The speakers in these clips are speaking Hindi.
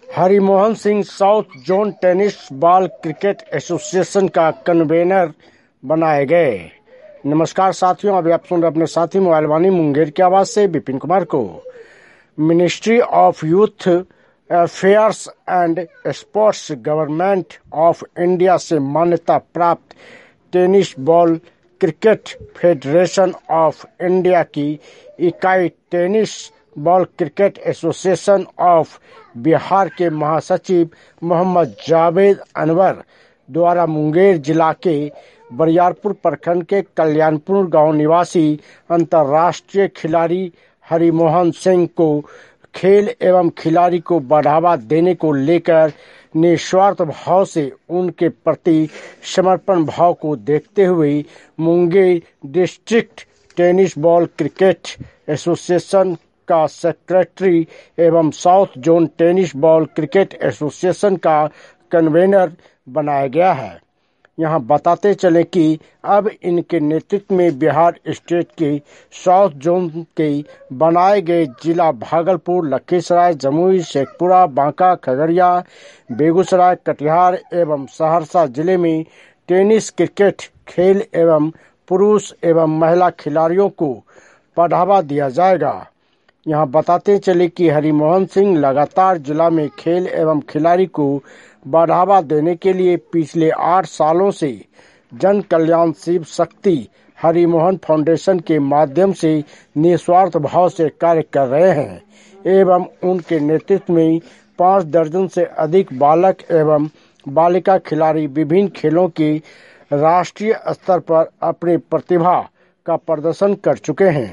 Harimohan Singh south zone tennis ball cricket association का कन्वेनर बनाए गए। नमस्कार साथियों, अभी आप सुन रहे अपने साथी मोबाइल वाणी मुंगेर की आवाज से विपिन कुमार को। Ministry of youth affairs and sports government of India से मान्यता प्राप्त tennis ball cricket federation of India की इकाई tennis ball cricket association of Bihar के महासचिव मोहम्मद जावेद अनवर द्वारा मुंगेर जिला के बरियारपुर प्रखंड के कल्याणपुर गांव निवासी अंतर्राष्ट्रीय खिलाड़ी हरिमोहन सिंह को खेल एवं खिलाड़ी को बढ़ावा देने को लेकर निस्वार्थ भाव से उनके प्रति समर्पण भाव को देखते हुए Munger district tennis ball cricket association का सेक्रेटरी एवं south zone tennis ball cricket association का कन्वेनर बनाया गया है। यहाँ बताते चले कि अब इनके नेतृत्व में बिहार स्टेट के साउथ जोन के बनाए गए जिला भागलपुर, लखीसराय, जमुई, शेखपुरा, बांका, खगड़िया, बेगूसराय, कटिहार एवं सहरसा जिले में टेनिस क्रिकेट खेल एवं पुरुष एवं महिला खिलाड़ियों को बढ़ावा दिया जाएगा। यहाँ बताते चले कि हरिमोहन सिंह लगातार जिला में खेल एवं खिलाड़ी को बढ़ावा देने के लिए पिछले 8 सालों से जन कल्याण शिव शक्ति हरिमोहन फाउंडेशन के माध्यम से निस्वार्थ भाव से कार्य कर रहे हैं एवं उनके नेतृत्व में 5 दर्जन से अधिक बालक एवं बालिका खिलाड़ी विभिन्न खेलों के राष्ट्रीय स्तर पर अपनी प्रतिभा का प्रदर्शन कर चुके हैं।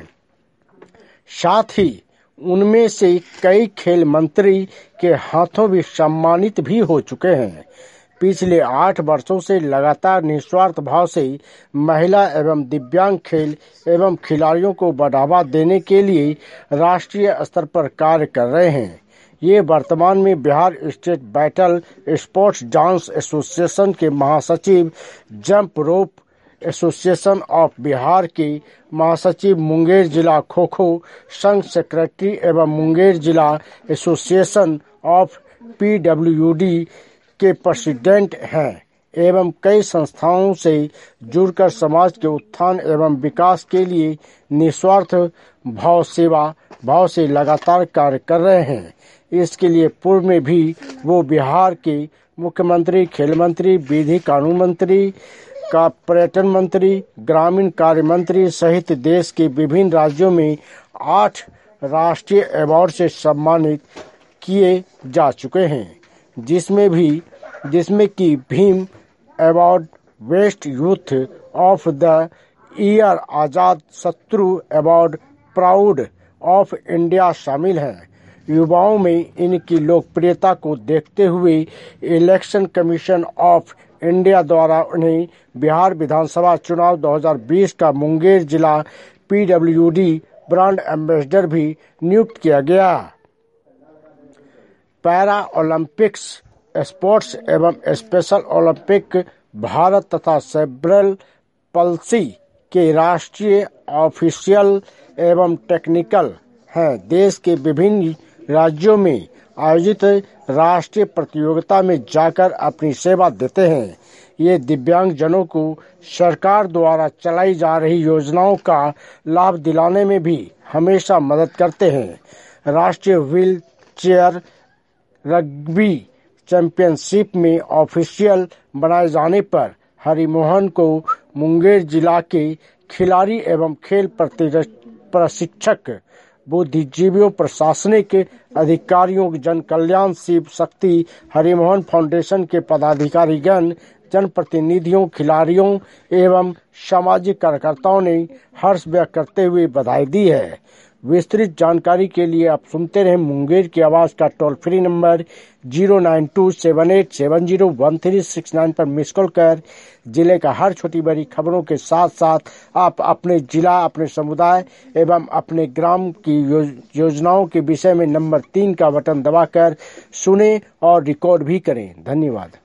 साथ ही उनमें से कई खेल मंत्री के हाथों भी सम्मानित भी हो चुके हैं। पिछले 8 वर्षों से लगातार निस्वार्थ भाव से महिला एवं दिव्यांग खेल एवं खिलाड़ियों को बढ़ावा देने के लिए राष्ट्रीय स्तर पर कार्य कर रहे हैं। ये वर्तमान में Bihar state battle sports dance association के महासचिव, jump rope association of Bihar के महासचिव, मुंगेर जिला खो खो संघ सेक्रेटरी एवं मुंगेर जिला एसोसिएशन ऑफ पीडब्ल्यूडी के प्रेसिडेंट हैं एवं कई संस्थाओं से जुड़कर समाज के उत्थान एवं विकास के लिए निस्वार्थ भाव सेवा भाव से लगातार कार्य कर रहे हैं। इसके लिए पूर्व में भी वो बिहार के मुख्यमंत्री, खेल मंत्री, विधि कानून मंत्री का पर्यटन मंत्री, ग्रामीण कार्य मंत्री सहित देश के विभिन्न राज्यों में 8 राष्ट्रीय अवार्ड से सम्मानित किए जा चुके हैं, जिसमें कि Bhim award, best youth of the year, Azad Shatru award, proud of India शामिल हैं। युवाओं में इनकी लोकप्रियता को देखते हुए इलेक्शन कमीशन ऑफ इंडिया द्वारा उन्हें बिहार विधानसभा चुनाव 2020 का मुंगेर जिला पीडब्ल्यूडी ब्रांड एम्बेसडर भी नियुक्त किया गया। पैरा ओलंपिक्स स्पोर्ट्स एवं स्पेशल ओलंपिक भारत तथा सेरेब्रल पल्सी के राष्ट्रीय ऑफिशियल एवं टेक्निकल हैं। देश के विभिन्न राज्यों में आयोजित राष्ट्रीय प्रतियोगिता में जाकर अपनी सेवा देते हैं। ये दिव्यांग जनों को सरकार द्वारा चलाई जा रही योजनाओं का लाभ दिलाने में भी हमेशा मदद करते हैं। राष्ट्रीय व्हील चेयर रग्बी चैंपियनशिप में ऑफिशियल बनाए जाने पर हरिमोहन को मुंगेर जिला के खिलाड़ी एवं खेल प्रशिक्षक, बुद्धिजीवियों, प्रशासनिक अधिकारियों, जन कल्याण शिव शक्ति हरिमोहन फाउंडेशन के पदाधिकारीगण, जनप्रतिनिधियों, खिलाड़ियों एवं सामाजिक कार्यकर्ताओं ने हर्ष व्यक्त करते हुए बधाई दी है। विस्तृत जानकारी के लिए आप सुनते रहें मुंगेर की आवाज का टोल फ्री नंबर 09278701369 पर मिस कॉल कर जिले का हर छोटी बड़ी खबरों के साथ साथ आप अपने जिला, अपने समुदाय एवं अपने ग्राम की योजनाओं के विषय में नंबर 3 का बटन दबाकर सुने और रिकॉर्ड भी करें। धन्यवाद।